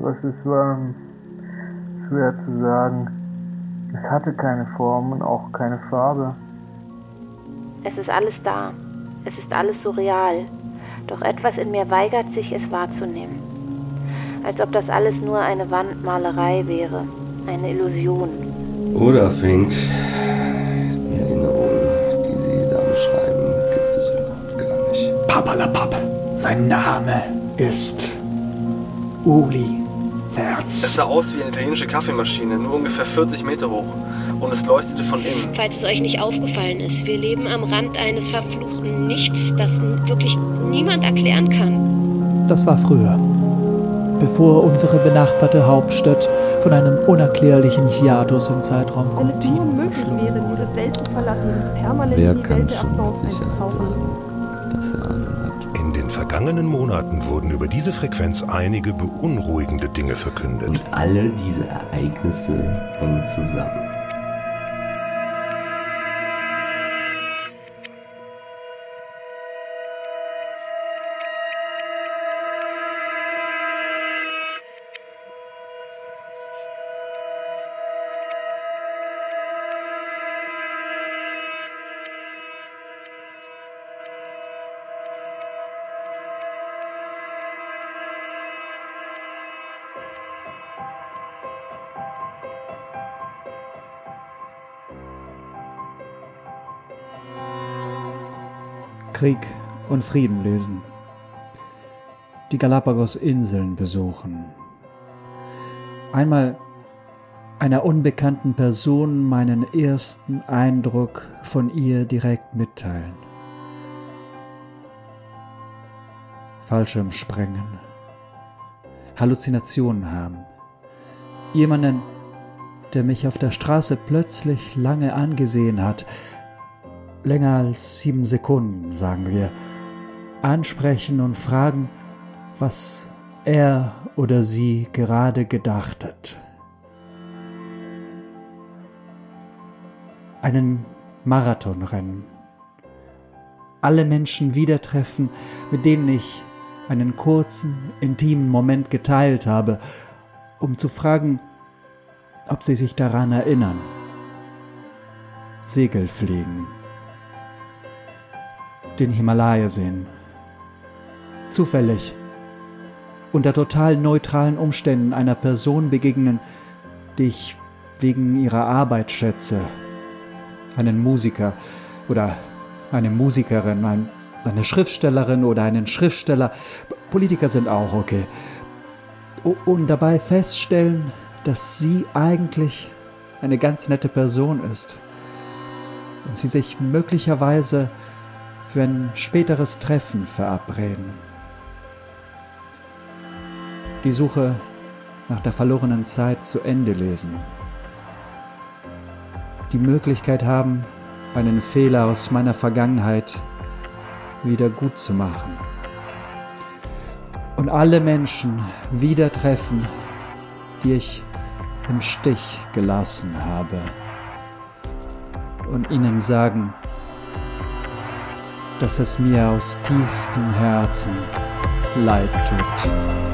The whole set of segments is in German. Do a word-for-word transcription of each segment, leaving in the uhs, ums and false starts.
was es war, schwer zu sagen. Es hatte keine Form und auch keine Farbe. Es ist alles da. Es ist alles so real. Doch etwas in mir weigert sich, es wahrzunehmen. Als ob das alles nur eine Wandmalerei wäre. Eine Illusion. Oder Fink, die Erinnerungen, die Sie da beschreiben, gibt es überhaupt gar nicht. Papperlapapp. Sein Name ist Uli Wertz. Es sah aus wie eine italienische Kaffeemaschine, nur ungefähr vierzig Meter hoch. Und es leuchtete von innen. Falls es euch nicht aufgefallen ist, wir leben am Rand eines verfluchten Nichts, das wirklich niemand erklären kann. Das war früher, bevor unsere benachbarte Hauptstadt von einem unerklärlichen Hiatus im Zeitraum Wenn es nur möglich wäre, diese Welt zu verlassen und permanent Wer in die kann Welt der schon Absence mit Sicherheit einzutauchen. sagen, dass er Ahnung hat? In den vergangenen Monaten wurden über diese Frequenz einige beunruhigende Dinge verkündet. Und alle diese Ereignisse hängen zusammen. Krieg und Frieden lesen, die Galapagos-Inseln besuchen, einmal einer unbekannten Person meinen ersten Eindruck von ihr direkt mitteilen, Fallschirmsprengen, Halluzinationen haben, jemanden, der mich auf der Straße plötzlich lange angesehen hat, länger als sieben Sekunden, sagen wir, ansprechen und fragen, was er oder sie gerade gedacht hat. Einen Marathonrennen. Alle Menschen wieder treffen, mit denen ich einen kurzen, intimen Moment geteilt habe, um zu fragen, ob sie sich daran erinnern. Segelfliegen. Den Himalaya sehen. Zufällig, unter total neutralen Umständen einer Person begegnen, die ich wegen ihrer Arbeit schätze. Einen Musiker oder eine Musikerin, ein, eine Schriftstellerin oder einen Schriftsteller. Politiker sind auch okay. Und dabei feststellen, dass sie eigentlich eine ganz nette Person ist. Und sie sich möglicherweise für ein späteres Treffen verabreden. Die Suche nach der verlorenen Zeit zu Ende lesen. Die Möglichkeit haben, einen Fehler aus meiner Vergangenheit wieder gut zu machen. Und alle Menschen wieder treffen, die ich im Stich gelassen habe. Und ihnen sagen, dass es mir aus tiefstem Herzen leid tut.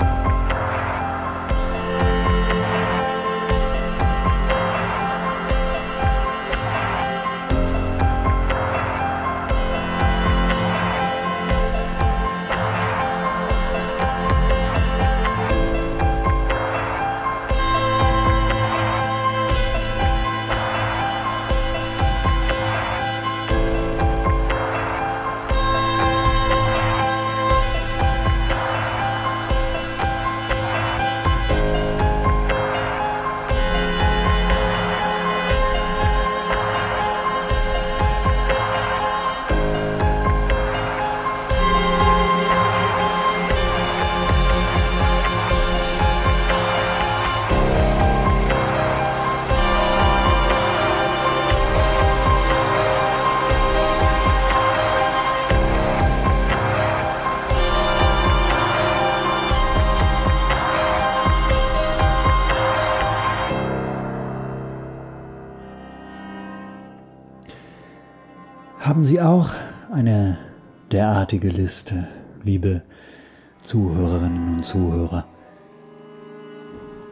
Haben Sie auch eine derartige Liste, liebe Zuhörerinnen und Zuhörer?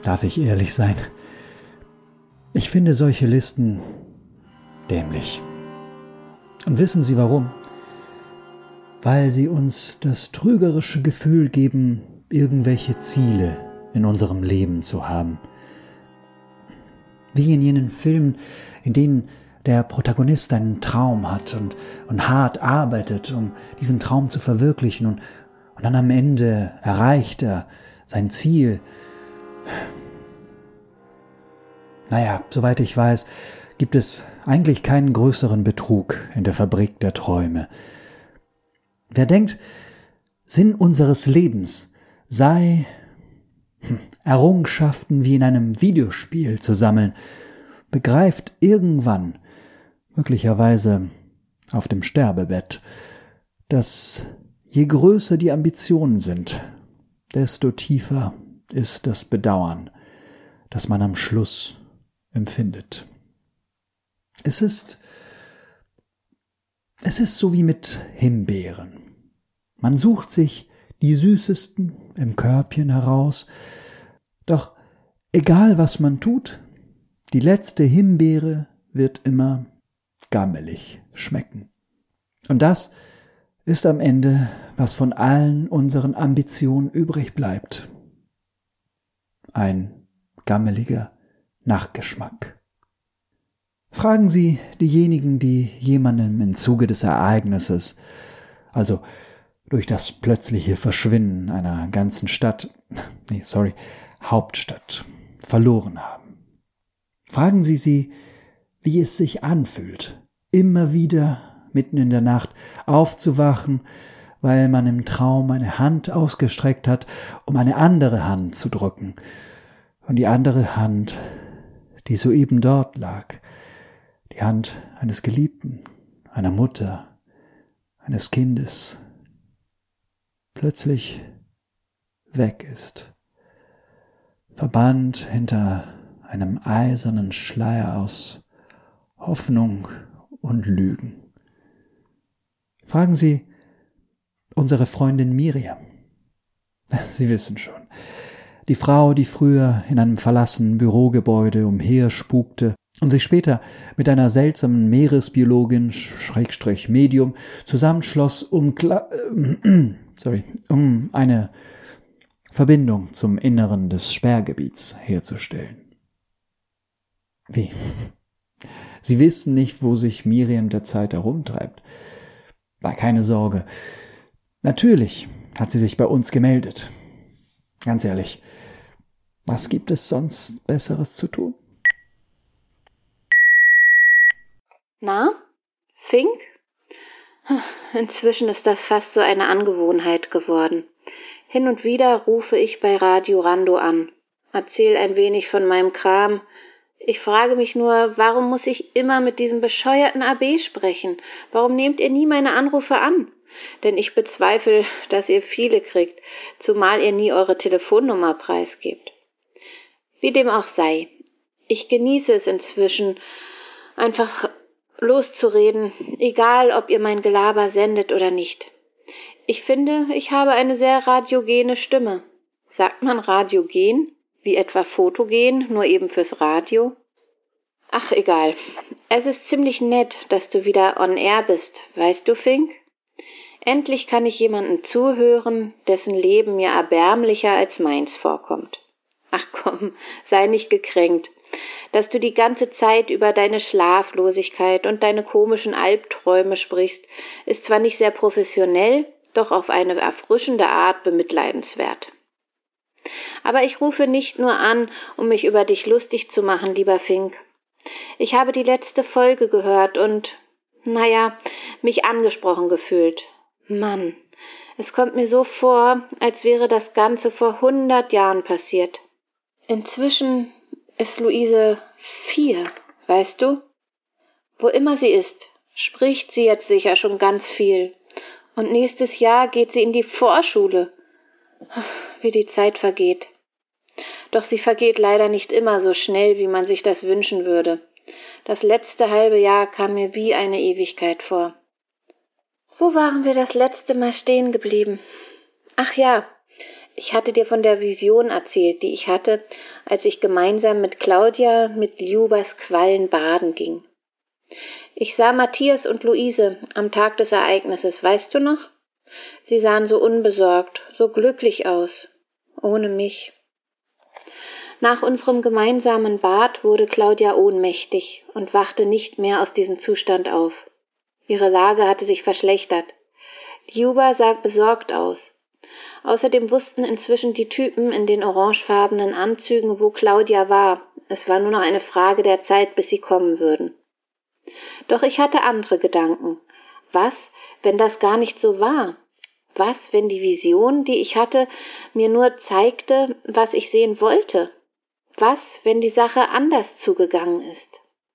Darf ich ehrlich sein? Ich finde solche Listen dämlich. Und wissen Sie warum? Weil sie uns das trügerische Gefühl geben, irgendwelche Ziele in unserem Leben zu haben. Wie in jenen Filmen, in denen der Protagonist einen Traum hat und, und hart arbeitet, um diesen Traum zu verwirklichen, und, und dann am Ende erreicht er sein Ziel. Naja, soweit ich weiß, gibt es eigentlich keinen größeren Betrug in der Fabrik der Träume. Wer denkt, Sinn unseres Lebens sei, Errungenschaften wie in einem Videospiel zu sammeln, begreift irgendwann, möglicherweise auf dem Sterbebett, dass je größer die Ambitionen sind, desto tiefer ist das Bedauern, das man am Schluss empfindet. Es ist, es ist so wie mit Himbeeren. Man sucht sich die süßesten im Körbchen heraus, doch egal was man tut, die letzte Himbeere wird immer gammelig schmecken. Und das ist am Ende, was von allen unseren Ambitionen übrig bleibt. Ein gammeliger Nachgeschmack. Fragen Sie diejenigen, die jemandem im Zuge des Ereignisses, also durch das plötzliche Verschwinden einer ganzen Stadt, nee, sorry, Hauptstadt, verloren haben. Fragen Sie sie, wie es sich anfühlt, immer wieder mitten in der Nacht aufzuwachen, weil man im Traum eine Hand ausgestreckt hat, um eine andere Hand zu drücken. Und die andere Hand, die soeben dort lag, die Hand eines Geliebten, einer Mutter, eines Kindes, plötzlich weg ist, verbannt hinter einem eisernen Schleier aus Hoffnung und Lügen. Fragen Sie unsere Freundin Miriam. Sie wissen schon, die Frau, die früher in einem verlassenen Bürogebäude umherspukte und sich später mit einer seltsamen Meeresbiologin, Schrägstrich Medium, zusammenschloss, um, Kla- äh, sorry, um eine Verbindung zum Inneren des Sperrgebiets herzustellen. Wie? Sie wissen nicht, wo sich Miriam derzeit herumtreibt. War keine Sorge. Natürlich hat sie sich bei uns gemeldet. Ganz ehrlich, was gibt es sonst Besseres zu tun? Na, Fink? Inzwischen ist das fast so eine Angewohnheit geworden. Hin und wieder rufe ich bei Radio Rando an, erzähl ein wenig von meinem Kram. Ich frage mich nur, warum muss ich immer mit diesem bescheuerten A B sprechen? Warum nehmt ihr nie meine Anrufe an? Denn ich bezweifle, dass ihr viele kriegt, zumal ihr nie eure Telefonnummer preisgebt. Wie dem auch sei, ich genieße es inzwischen, einfach loszureden, egal ob ihr mein Gelaber sendet oder nicht. Ich finde, ich habe eine sehr radiogene Stimme. Sagt man radiogen? Wie etwa fotogen, nur eben fürs Radio? Ach, egal. Es ist ziemlich nett, dass du wieder on air bist, weißt du, Fink? Endlich kann ich jemandem zuhören, dessen Leben mir erbärmlicher als meins vorkommt. Ach komm, sei nicht gekränkt. Dass du die ganze Zeit über deine Schlaflosigkeit und deine komischen Albträume sprichst, ist zwar nicht sehr professionell, doch auf eine erfrischende Art bemitleidenswert. Aber ich rufe nicht nur an, um mich über dich lustig zu machen, lieber Fink. Ich habe die letzte Folge gehört und, naja, mich angesprochen gefühlt. Mann, es kommt mir so vor, als wäre das Ganze vor hundert Jahren passiert. Inzwischen ist Luise vier, weißt du? Wo immer sie ist, spricht sie jetzt sicher schon ganz viel. Und nächstes Jahr geht sie in die Vorschule. Wie die Zeit vergeht. Doch sie vergeht leider nicht immer so schnell, wie man sich das wünschen würde. Das letzte halbe Jahr kam mir wie eine Ewigkeit vor. Wo waren wir das letzte Mal stehen geblieben? Ach ja, Ich hatte dir von der Vision erzählt, die ich hatte, als ich gemeinsam mit Claudia mit Ljubas Quallen baden ging. Ich sah Matthias und Luise am Tag des Ereignisses, weißt du noch? Sie sahen so unbesorgt, so glücklich aus, ohne mich. Nach unserem gemeinsamen Bad wurde Claudia ohnmächtig und wachte nicht mehr aus diesem Zustand auf. Ihre Lage hatte sich verschlechtert. Ljuba sah besorgt aus. Außerdem wussten inzwischen die Typen in den orangefarbenen Anzügen, wo Claudia war. Es war nur noch eine Frage der Zeit, bis sie kommen würden. Doch ich hatte andere Gedanken. Was, wenn das gar nicht so war? Was, wenn die Vision, die ich hatte, mir nur zeigte, was ich sehen wollte? Was, wenn die Sache anders zugegangen ist?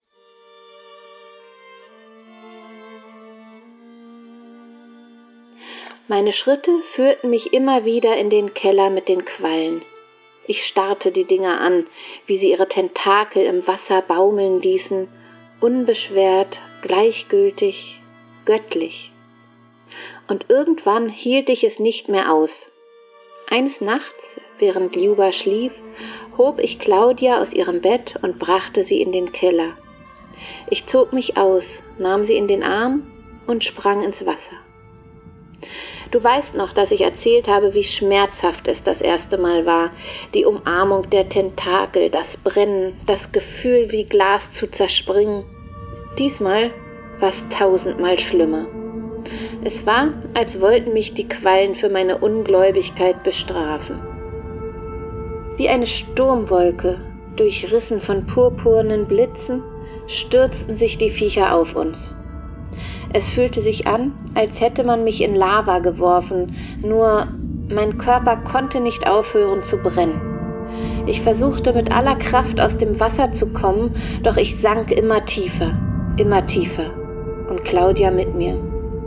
Meine Schritte führten mich immer wieder in den Keller mit den Quallen. Ich starrte die Dinger an, wie sie ihre Tentakel im Wasser baumeln ließen, unbeschwert, gleichgültig, göttlich. Und irgendwann hielt ich es nicht mehr aus. Eines Nachts, während Ljuba schlief, hob ich Claudia aus ihrem Bett und brachte sie in den Keller. Ich zog mich aus, nahm sie in den Arm und sprang ins Wasser. Du weißt noch, dass ich erzählt habe, wie schmerzhaft es das erste Mal war, die Umarmung der Tentakel, das Brennen, das Gefühl, wie Glas zu zerspringen. Diesmal war es tausendmal schlimmer. Es war, als wollten mich die Quallen für meine Ungläubigkeit bestrafen. Wie eine Sturmwolke, durchrissen von purpurnen Blitzen, stürzten sich die Viecher auf uns. Es fühlte sich an, als hätte man mich in Lava geworfen, nur mein Körper konnte nicht aufhören zu brennen. Ich versuchte mit aller Kraft aus dem Wasser zu kommen, doch ich sank immer tiefer, immer tiefer und Claudia mit mir.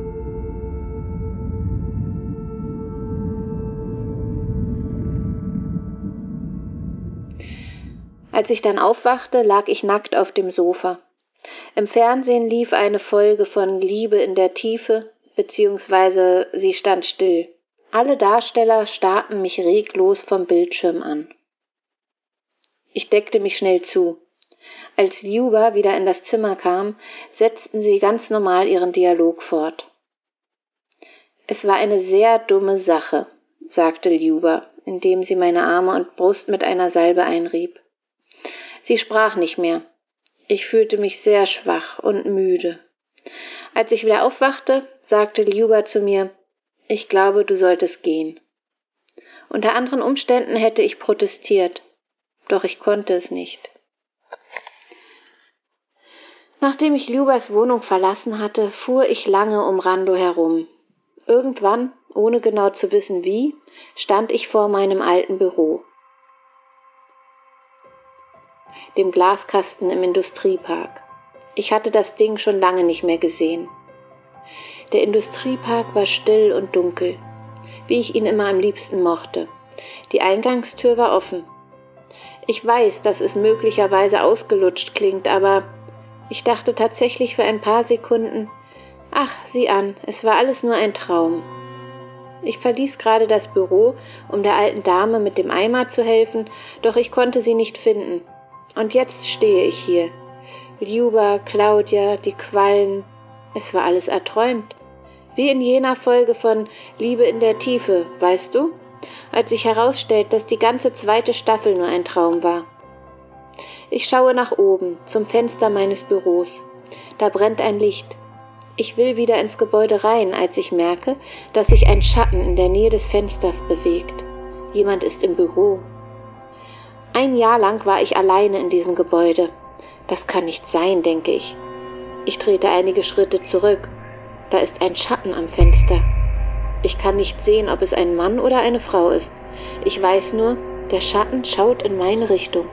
Als ich dann aufwachte, lag ich nackt auf dem Sofa. Im Fernsehen lief eine Folge von Liebe in der Tiefe, beziehungsweise sie stand still. Alle Darsteller starrten mich reglos vom Bildschirm an. Ich deckte mich schnell zu. Als Ljuba wieder in das Zimmer kam, setzten sie ganz normal ihren Dialog fort. Es war eine sehr dumme Sache, sagte Ljuba, indem sie meine Arme und Brust mit einer Salbe einrieb. Sie sprach nicht mehr. Ich fühlte mich sehr schwach und müde. Als ich wieder aufwachte, sagte Ljuba zu mir, ich glaube, du solltest gehen. Unter anderen Umständen hätte ich protestiert, doch ich konnte es nicht. Nachdem ich Ljubas Wohnung verlassen hatte, fuhr ich lange um Rando herum. Irgendwann, ohne genau zu wissen wie, stand ich vor meinem alten Büro, dem Glaskasten im Industriepark. Ich hatte das Ding schon lange nicht mehr gesehen. Der Industriepark war still und dunkel, wie ich ihn immer am liebsten mochte. Die Eingangstür war offen. Ich weiß, dass es möglicherweise ausgelutscht klingt, aber ich dachte tatsächlich für ein paar Sekunden, ach, sieh an, es war alles nur ein Traum. Ich verließ gerade das Büro, um der alten Dame mit dem Eimer zu helfen, doch ich konnte sie nicht finden. Und jetzt stehe ich hier. Ljuba, Claudia, die Quallen. Es war alles erträumt. Wie in jener Folge von Liebe in der Tiefe, weißt du? Als sich herausstellt, dass die ganze zweite Staffel nur ein Traum war. Ich schaue nach oben, zum Fenster meines Büros. Da brennt ein Licht. Ich will wieder ins Gebäude rein, als ich merke, dass sich ein Schatten in der Nähe des Fensters bewegt. Jemand ist im Büro. Ein Jahr lang war ich alleine in diesem Gebäude. Das kann nicht sein, denke ich. Ich trete einige Schritte zurück. Da ist ein Schatten am Fenster. Ich kann nicht sehen, ob es ein Mann oder eine Frau ist. Ich weiß nur, der Schatten schaut in meine Richtung.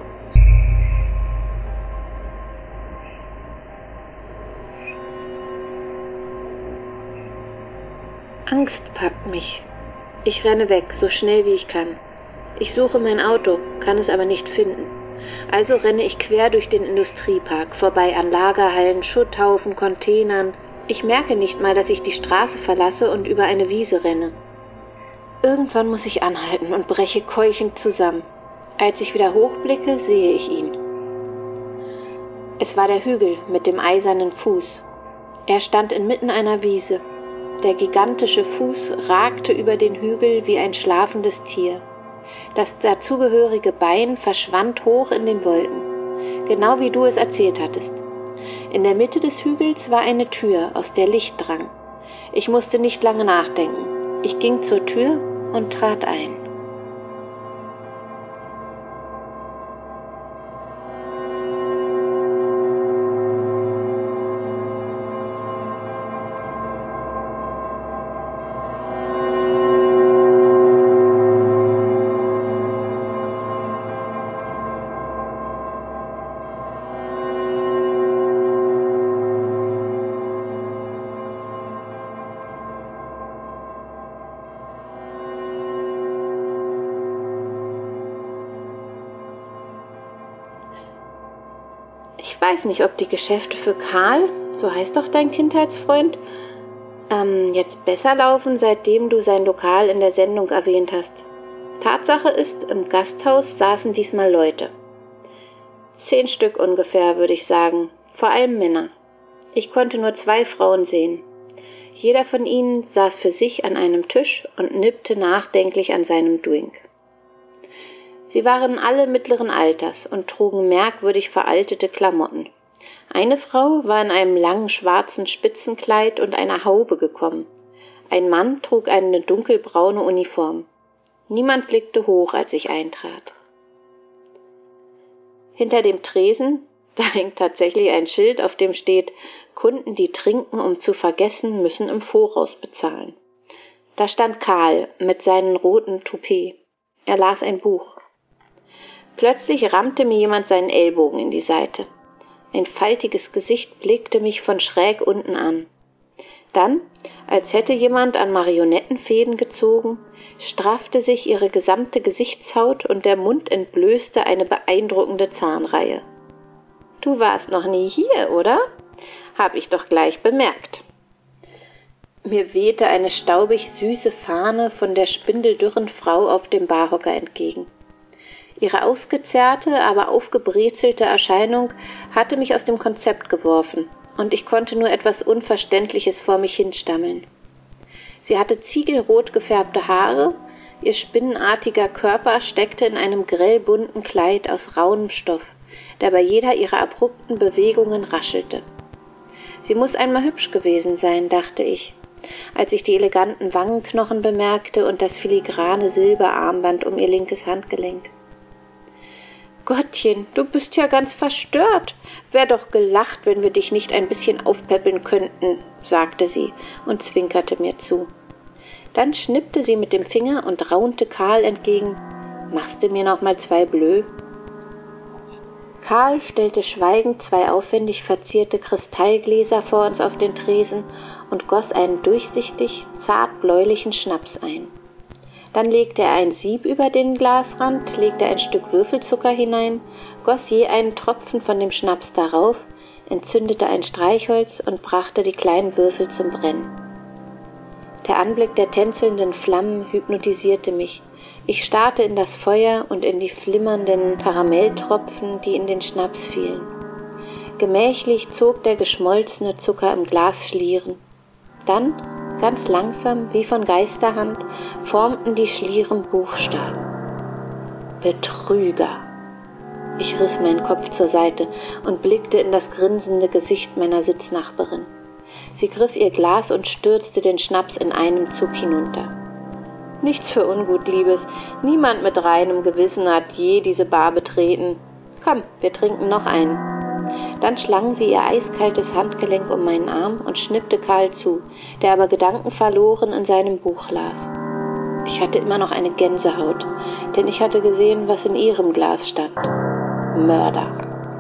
Angst packt mich. Ich renne weg, so schnell wie ich kann. Ich suche mein Auto, kann es aber nicht finden. Also renne ich quer durch den Industriepark, vorbei an Lagerhallen, Schutthaufen, Containern. Ich merke nicht mal, dass ich die Straße verlasse und über eine Wiese renne. Irgendwann muss ich anhalten und breche keuchend zusammen. Als ich wieder hochblicke, sehe ich ihn. Es war der Hügel mit dem eisernen Fuß. Er stand inmitten einer Wiese. Der gigantische Fuß ragte über den Hügel wie ein schlafendes Tier. Das dazugehörige Bein verschwand hoch in den Wolken, genau wie du es erzählt hattest. In der Mitte des Hügels war eine Tür, aus der Licht drang. Ich musste nicht lange nachdenken. Ich ging zur Tür und trat ein. Ich weiß nicht, ob die Geschäfte für Karl, so heißt doch dein Kindheitsfreund, ähm, jetzt besser laufen, seitdem du sein Lokal in der Sendung erwähnt hast. Tatsache ist, im Gasthaus saßen diesmal Leute. Zehn Stück ungefähr, würde ich sagen, vor allem Männer. Ich konnte nur zwei Frauen sehen. Jeder von ihnen saß für sich an einem Tisch und nippte nachdenklich an seinem Drink. Sie waren alle mittleren Alters und trugen merkwürdig veraltete Klamotten. Eine Frau war in einem langen schwarzen Spitzenkleid und einer Haube gekommen. Ein Mann trug eine dunkelbraune Uniform. Niemand blickte hoch, als ich eintrat. Hinter dem Tresen, da hängt tatsächlich ein Schild, auf dem steht: Kunden, die trinken, um zu vergessen, müssen im Voraus bezahlen. Da stand Karl mit seinem roten Toupet. Er las ein Buch. Plötzlich rammte mir jemand seinen Ellbogen in die Seite. Ein faltiges Gesicht blickte mich von schräg unten an. Dann, als hätte jemand an Marionettenfäden gezogen, straffte sich ihre gesamte Gesichtshaut und der Mund entblößte eine beeindruckende Zahnreihe. »Du warst noch nie hier, oder?« »Hab ich doch gleich bemerkt.« Mir wehte eine staubig süße Fahne von der spindeldürren Frau auf dem Barhocker entgegen. Ihre ausgezerrte, aber aufgebrezelte Erscheinung hatte mich aus dem Konzept geworfen, und ich konnte nur etwas Unverständliches vor mich hinstammeln. Sie hatte ziegelrot gefärbte Haare, ihr spinnenartiger Körper steckte in einem grellbunten Kleid aus rauem Stoff, der bei jeder ihrer abrupten Bewegungen raschelte. Sie muss einmal hübsch gewesen sein, dachte ich, als ich die eleganten Wangenknochen bemerkte und das filigrane Silberarmband um ihr linkes Handgelenk. »Gottchen, du bist ja ganz verstört. Wär doch gelacht, wenn wir dich nicht ein bisschen aufpäppeln könnten«, sagte sie und zwinkerte mir zu. Dann schnippte sie mit dem Finger und raunte Karl entgegen: »Machst du mir noch mal zwei Blö?« Karl stellte schweigend zwei aufwendig verzierte Kristallgläser vor uns auf den Tresen und goss einen durchsichtig, zartbläulichen Schnaps ein. Dann legte er ein Sieb über den Glasrand, legte ein Stück Würfelzucker hinein, goss je einen Tropfen von dem Schnaps darauf, entzündete ein Streichholz und brachte die kleinen Würfel zum Brennen. Der Anblick der tänzelnden Flammen hypnotisierte mich. Ich starrte in das Feuer und in die flimmernden Karamelltropfen, die in den Schnaps fielen. Gemächlich zog der geschmolzene Zucker im Glas Schlieren. Dann, ganz langsam, wie von Geisterhand, formten die Schlieren Buchstaben. Betrüger. Ich riss meinen Kopf zur Seite und blickte in das grinsende Gesicht meiner Sitznachbarin. Sie griff ihr Glas und stürzte den Schnaps in einem Zug hinunter. Nichts für ungut, Liebes. Niemand mit reinem Gewissen hat je diese Bar betreten. Komm, wir trinken noch einen. Dann schlang sie ihr eiskaltes Handgelenk um meinen Arm und schnippte Karl zu, der aber gedankenverloren in seinem Buch las. Ich hatte immer noch eine Gänsehaut, denn ich hatte gesehen, was in ihrem Glas stand. Mörder.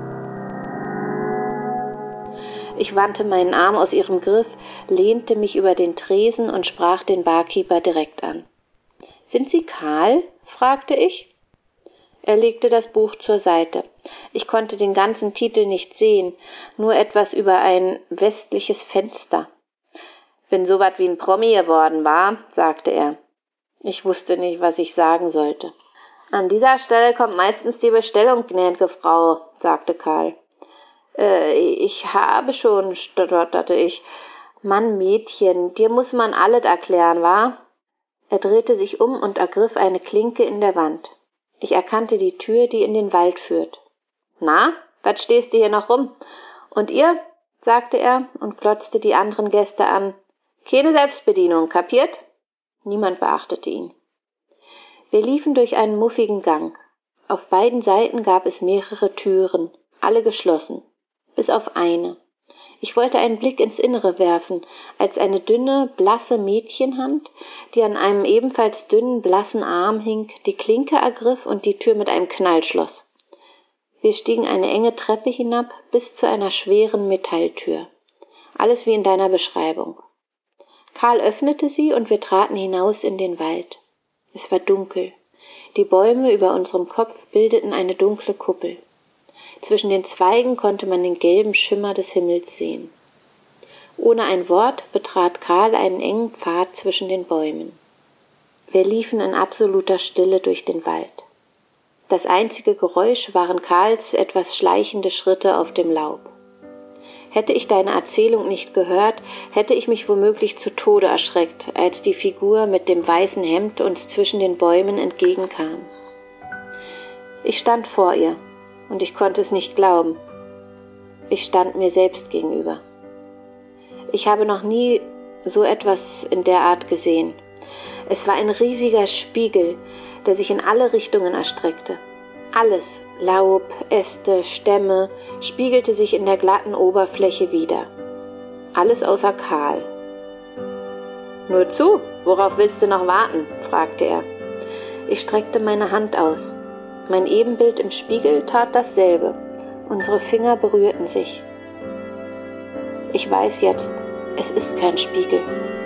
Ich wandte meinen Arm aus ihrem Griff, lehnte mich über den Tresen und sprach den Barkeeper direkt an. »Sind Sie Karl?« fragte ich. Er legte das Buch zur Seite. Ich konnte den ganzen Titel nicht sehen, nur etwas über ein westliches Fenster. »Bin so wat wie ein Promi geworden, war«, sagte er. Ich wusste nicht, was ich sagen sollte. »An dieser Stelle kommt meistens die Bestellung, gnädige Frau«, sagte Karl. Äh, »Ich habe schon«, stotterte ich. »Mann, Mädchen, dir muss man alles erklären, wa?« Er drehte sich um und ergriff eine Klinke in der Wand. Ich erkannte die Tür, die in den Wald führt. »Na, was stehst du hier noch rum? Und ihr?«, sagte er und glotzte die anderen Gäste an. »Keine Selbstbedienung, kapiert?« Niemand beachtete ihn. Wir liefen durch einen muffigen Gang. Auf beiden Seiten gab es mehrere Türen, alle geschlossen, bis auf eine. Ich wollte einen Blick ins Innere werfen, als eine dünne, blasse Mädchenhand, die an einem ebenfalls dünnen, blassen Arm hing, die Klinke ergriff und die Tür mit einem Knall schloss. Wir stiegen eine enge Treppe hinab bis zu einer schweren Metalltür. Alles wie in deiner Beschreibung. Karl öffnete sie und wir traten hinaus in den Wald. Es war dunkel. Die Bäume über unserem Kopf bildeten eine dunkle Kuppel. Zwischen den Zweigen konnte man den gelben Schimmer des Himmels sehen. Ohne ein Wort betrat Karl einen engen Pfad zwischen den Bäumen. Wir liefen in absoluter Stille durch den Wald. Das einzige Geräusch waren Karls etwas schleichende Schritte auf dem Laub. Hätte ich deine Erzählung nicht gehört, hätte ich mich womöglich zu Tode erschreckt, als die Figur mit dem weißen Hemd uns zwischen den Bäumen entgegenkam. Ich stand vor ihr, und ich konnte es nicht glauben. Ich stand mir selbst gegenüber. Ich habe noch nie so etwas in der Art gesehen. Es war ein riesiger Spiegel, der sich in alle Richtungen erstreckte. Alles, Laub, Äste, Stämme, spiegelte sich in der glatten Oberfläche wider. Alles außer Karl. »Nur zu, worauf willst du noch warten?« fragte er. Ich streckte meine Hand aus. Mein Ebenbild im Spiegel tat dasselbe. Unsere Finger berührten sich. Ich weiß jetzt, es ist kein Spiegel.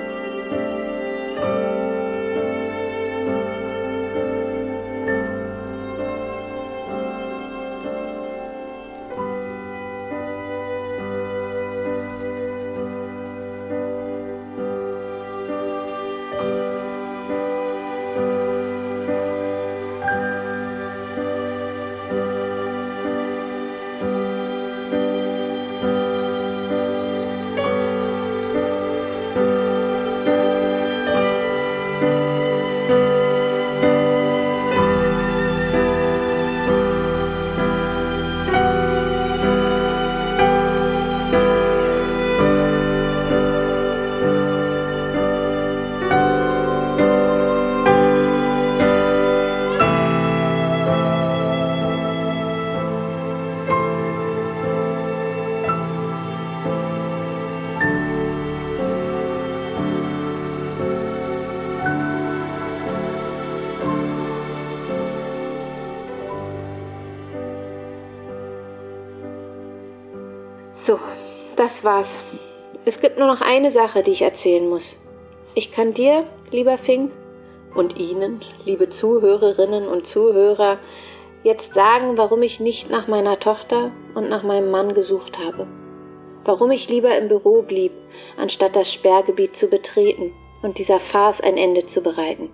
So, das war's. Es gibt nur noch eine Sache, die ich erzählen muss. Ich kann dir, lieber Fink, und Ihnen, liebe Zuhörerinnen und Zuhörer, jetzt sagen, warum ich nicht nach meiner Tochter und nach meinem Mann gesucht habe. Warum ich lieber im Büro blieb, anstatt das Sperrgebiet zu betreten und dieser Farce ein Ende zu bereiten.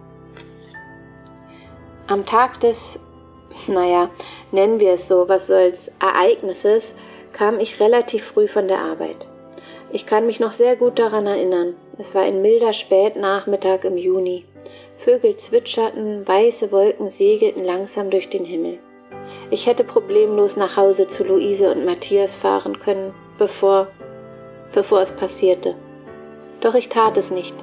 Am Tag des, naja, nennen wir es so, was soll's, Ereignisses, kam ich relativ früh von der Arbeit. Ich kann mich noch sehr gut daran erinnern. Es war ein milder Spätnachmittag im Juni. Vögel zwitscherten, weiße Wolken segelten langsam durch den Himmel. Ich hätte problemlos nach Hause zu Luise und Matthias fahren können, bevor, bevor es passierte. Doch ich tat es nicht.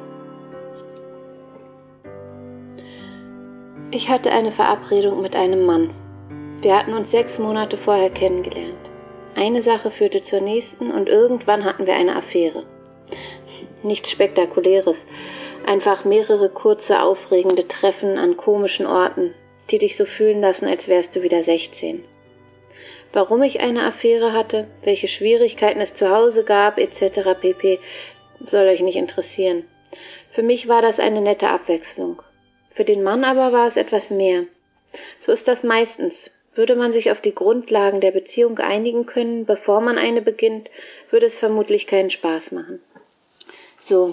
Ich hatte eine Verabredung mit einem Mann. Wir hatten uns sechs Monate vorher kennengelernt. Eine Sache führte zur nächsten und irgendwann hatten wir eine Affäre. Nichts Spektakuläres, einfach mehrere kurze, aufregende Treffen an komischen Orten, die dich so fühlen lassen, als wärst du wieder sechzehn. Warum ich eine Affäre hatte, welche Schwierigkeiten es zu Hause gab, et cetera pp., soll euch nicht interessieren. Für mich war das eine nette Abwechslung. Für den Mann aber war es etwas mehr. So ist das meistens. Würde man sich auf die Grundlagen der Beziehung einigen können, bevor man eine beginnt, würde es vermutlich keinen Spaß machen. So,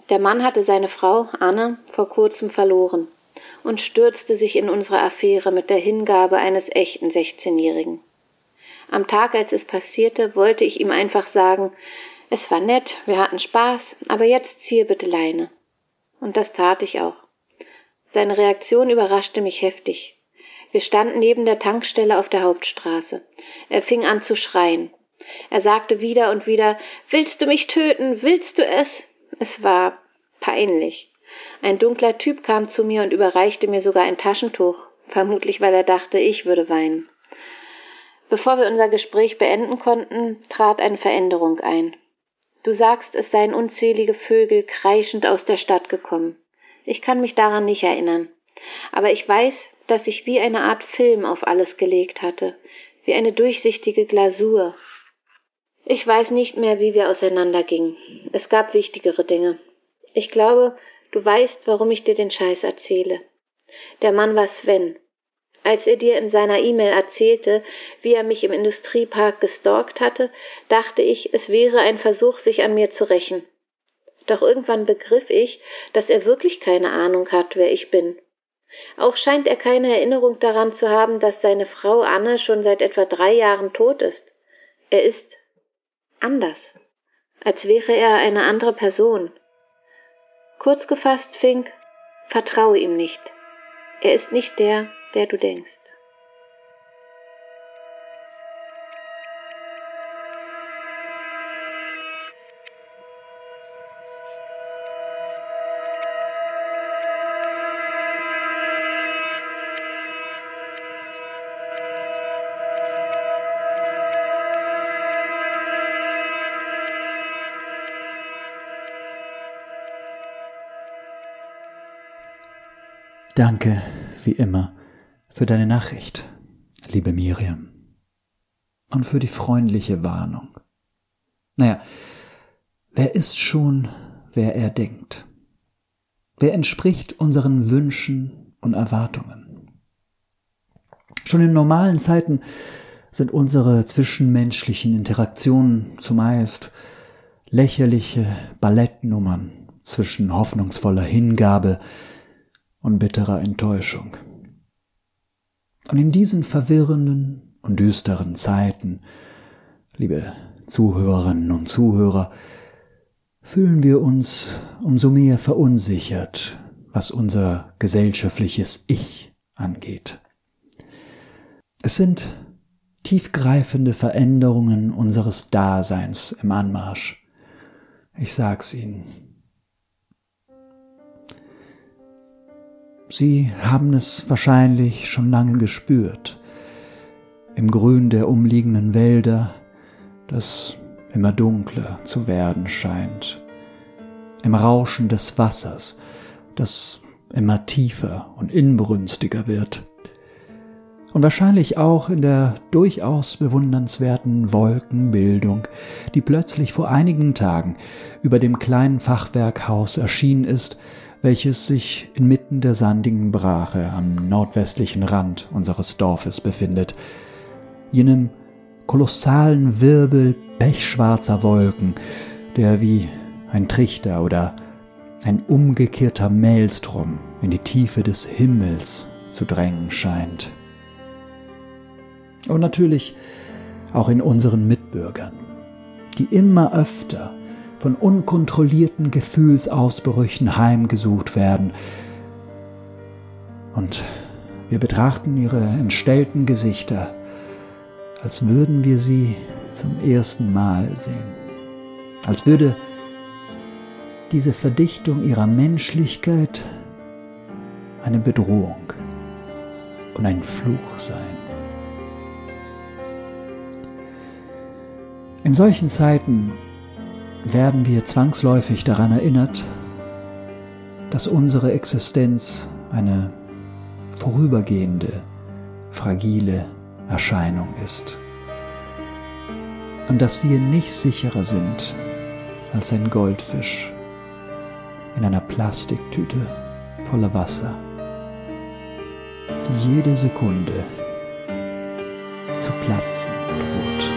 Der Mann hatte seine Frau, Anne, vor kurzem verloren und stürzte sich in unsere Affäre mit der Hingabe eines echten sechzehnjährigen. Am Tag, als es passierte, wollte ich ihm einfach sagen, es war nett, wir hatten Spaß, aber jetzt ziehe bitte Leine. Und das tat ich auch. Seine Reaktion überraschte mich heftig. Wir standen neben der Tankstelle auf der Hauptstraße. Er fing an zu schreien. Er sagte wieder und wieder, »Willst du mich töten? Willst du es?« Es war peinlich. Ein dunkler Typ kam zu mir und überreichte mir sogar ein Taschentuch, vermutlich weil er dachte, ich würde weinen. Bevor wir unser Gespräch beenden konnten, trat eine Veränderung ein. Du sagst, es seien unzählige Vögel kreischend aus der Stadt gekommen. Ich kann mich daran nicht erinnern. Aber ich weiß, dass ich wie eine Art Film auf alles gelegt hatte, wie eine durchsichtige Glasur. Ich weiß nicht mehr, wie wir auseinandergingen. Es gab wichtigere Dinge. Ich glaube, du weißt, warum ich dir den Scheiß erzähle. Der Mann war Sven. Als er dir in seiner E-Mail erzählte, wie er mich im Industriepark gestalkt hatte, dachte ich, es wäre ein Versuch, sich an mir zu rächen. Doch irgendwann begriff ich, dass er wirklich keine Ahnung hat, wer ich bin. Auch scheint er keine Erinnerung daran zu haben, dass seine Frau Anne schon seit etwa drei Jahren tot ist. Er ist anders, als wäre er eine andere Person. Kurz gefasst, Fink, vertraue ihm nicht. Er ist nicht der, der du denkst. Danke, wie immer, für deine Nachricht, liebe Miriam. Und für die freundliche Warnung. Naja, wer ist schon, wer er denkt? Wer entspricht unseren Wünschen und Erwartungen? Schon in normalen Zeiten sind unsere zwischenmenschlichen Interaktionen zumeist lächerliche Ballettnummern zwischen hoffnungsvoller Hingabe und bitterer Enttäuschung. Und in diesen verwirrenden und düsteren Zeiten, liebe Zuhörerinnen und Zuhörer, fühlen wir uns umso mehr verunsichert, was unser gesellschaftliches Ich angeht. Es sind tiefgreifende Veränderungen unseres Daseins im Anmarsch. Ich sag's Ihnen. Sie haben es wahrscheinlich schon lange gespürt. Im Grün der umliegenden Wälder, das immer dunkler zu werden scheint. Im Rauschen des Wassers, das immer tiefer und inbrünstiger wird. Und wahrscheinlich auch in der durchaus bewundernswerten Wolkenbildung, die plötzlich vor einigen Tagen über dem kleinen Fachwerkhaus erschienen ist, welches sich inmitten der sandigen Brache am nordwestlichen Rand unseres Dorfes befindet, jenem kolossalen Wirbel pechschwarzer Wolken, der wie ein Trichter oder ein umgekehrter Maelstrom in die Tiefe des Himmels zu drängen scheint. Und natürlich auch in unseren Mitbürgern, die immer öfter von unkontrollierten Gefühlsausbrüchen heimgesucht werden. Und wir betrachten ihre entstellten Gesichter, als würden wir sie zum ersten Mal sehen. Als würde diese Verdichtung ihrer Menschlichkeit eine Bedrohung und ein Fluch sein. In solchen Zeiten werden wir zwangsläufig daran erinnert, dass unsere Existenz eine vorübergehende, fragile Erscheinung ist und dass wir nicht sicherer sind als ein Goldfisch in einer Plastiktüte voller Wasser, die jede Sekunde zu platzen droht.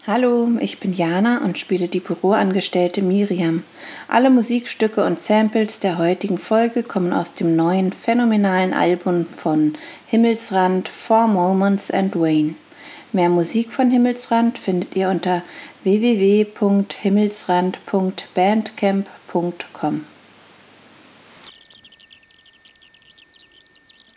Hallo, ich bin Jana und spiele die Büroangestellte Miriam. Alle Musikstücke und Samples der heutigen Folge kommen aus dem neuen phänomenalen Album von Himmelsrand, Four Moments and Wayne. Mehr Musik von Himmelsrand findet ihr unter w w w punkt himmelsrand punkt bandcamp punkt com.